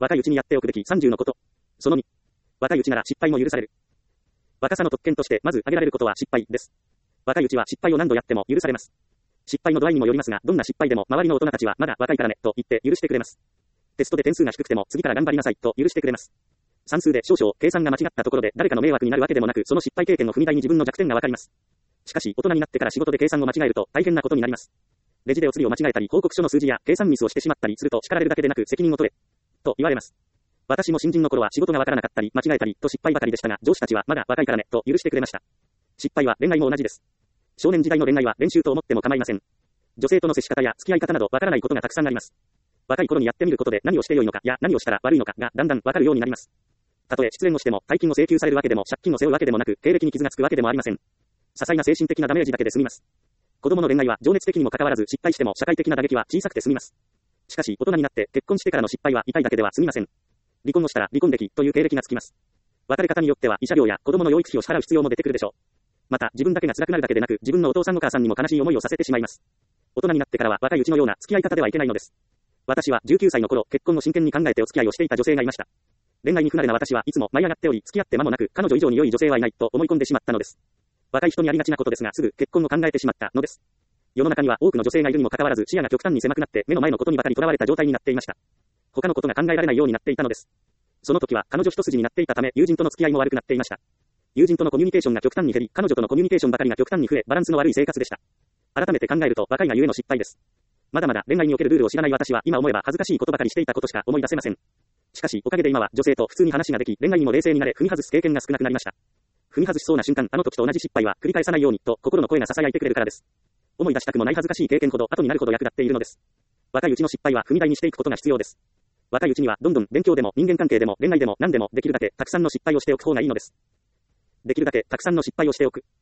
若いうちにやっておくべき30のこと。その2。若いうちなら失敗も許される。若さの特権としてまず挙げられることは失敗です。若いうちは失敗を何度やっても許されます。失敗の度合いにもよりますが、どんな失敗でも周りの大人たちはまだ若いからねと言って許してくれます。テストで点数が低くても次から頑張りなさいと許してくれます。算数で少々計算が間違ったところで誰かの迷惑になるわけでもなく、その失敗経験の踏み台に自分の弱点がわかります。しかし大人になってから仕事で計算を間違えると大変なことになります。レジでお釣りを間違えたり、報告書の数字や計算ミスをしてしまったりすると叱られるだけでなく責任を取れと言われます。私も新人の頃は仕事がわからなかったり間違えたりと失敗ばかりでしたが、上司たちはまだ若いからねと許してくれました。失敗は恋愛も同じです。少年時代の恋愛は練習と思っても構いません。女性との接し方や付き合い方などわからないことがたくさんあります。若い頃にやってみることで何をして良いのかや何をしたら悪いのかがだんだんわかるようになります。たとえ失恋をしても大金を請求されるわけでも借金を背負うわけでもなく、経歴に傷がつくわけでもありません。些細な精神的なダメージだけで済みます。子供の恋愛は情熱的にもかかわらず失敗しても社会的な打撃は小さくて済みます。しかし大人になって結婚してからの失敗は痛いだけでは済みません。離婚をしたら離婚歴という経歴がつきます。別れ方によっては慰謝料や子供の養育費を支払う必要も出てくるでしょう。また自分だけが辛くなるだけでなく、自分のお父さんお母さんにも悲しい思いをさせてしまいます。大人になってからは若いうちのような付き合い方ではいけないのです。私は19歳の頃、結婚を真剣に考えてお付き合いをしていた女性がいました。恋愛に不慣れな私はいつも舞い上がっており、付き合って間もなく彼女以上に良い女性はいないと思い込んでしまったのです。若い人にありがちなことですが、すぐ結婚を考えてしまったのです。世の中には多くの女性がいるにもかかわらず、視野が極端に狭くなって目の前のことにばかりとらわれた状態になっていました。他のことが考えられないようになっていたのです。その時は彼女一筋になっていたため、友人との付き合いも悪くなっていました。友人とのコミュニケーションが極端に減り、彼女とのコミュニケーションばかりが極端に増え、バランスの悪い生活でした。改めて考えると若いがゆえの失敗です。まだまだ恋愛におけるルールを知らない私は今思えば恥ずかしいことばかりしていたことしか思い出せません。しかしおかげで今は女性と普通に話ができ、恋愛にも冷静になれ、踏み外す経験が少なくなりました。踏み外しそうな瞬間、あの時と同じ失敗は繰り返さないようにと心の声が囁いてくれるからです。思い出したくもない恥ずかしい経験ほど後になるほど役立っているのです。若いうちの失敗は踏み台にしていくことが必要です。若いうちにはどんどん勉強でも人間関係でも恋愛でも何でもできるだけたくさんの失敗をしておく方がいいのです。できるだけたくさんの失敗をしておく。